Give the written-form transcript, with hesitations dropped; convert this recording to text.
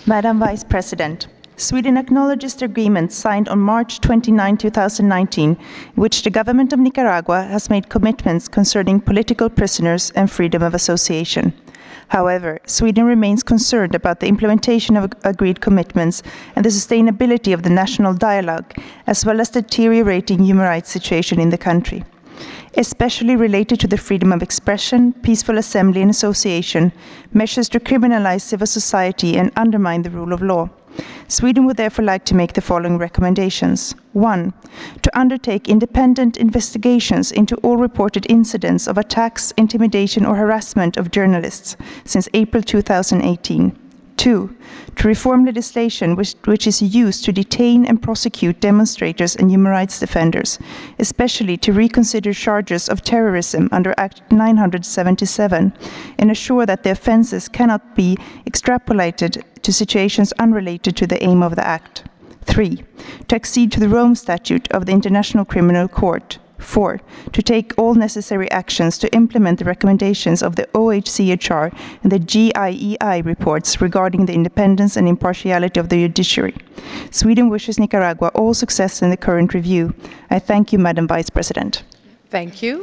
Madam Vice President, Sweden acknowledges the agreement signed on March 29, 2019, in which the government of Nicaragua has made commitments concerning political prisoners and freedom of association. However, Sweden remains concerned about the implementation of agreed commitments and the sustainability of the national dialogue, as well as the deteriorating human rights situation in the country, especially related to the freedom of expression, peaceful assembly and association, measures to criminalize civil society and undermine the rule of law. Sweden would therefore like to make the following recommendations. 1. To undertake independent investigations into all reported incidents of attacks, intimidation or harassment of journalists since April 2018. 2. To reform legislation which is used to detain and prosecute demonstrators and human rights defenders, especially to reconsider charges of terrorism under Act 977 and assure that the offences cannot be extrapolated to situations unrelated to the aim of the Act. 3. To accede to the Rome Statute of the International Criminal Court. 4. To take all necessary actions to implement the recommendations of the OHCHR and the GIEI reports regarding the independence and impartiality of the judiciary. Sweden wishes Nicaragua all success in the current review. I thank you, Madam Vice President. Thank you.